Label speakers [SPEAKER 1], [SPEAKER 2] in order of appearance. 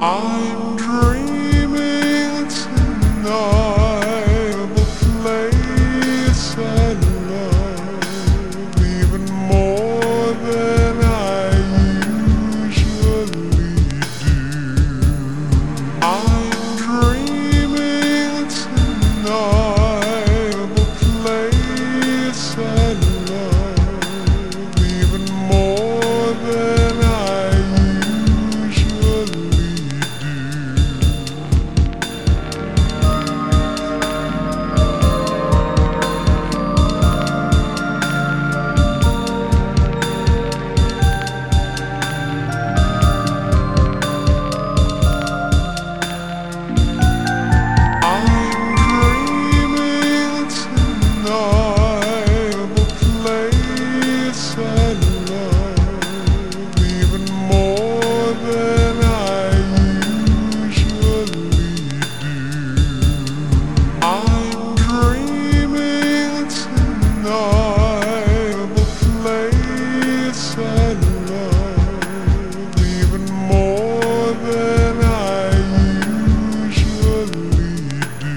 [SPEAKER 1] I'm dreaming tonight of a place I love even more than I usually do. I'm dreaming tonight of a place I love even more than I usually do. I'm dreaming tonight of a place I love even more than I usually do. I'm dreaming tonight of a place I love even more than I usually do.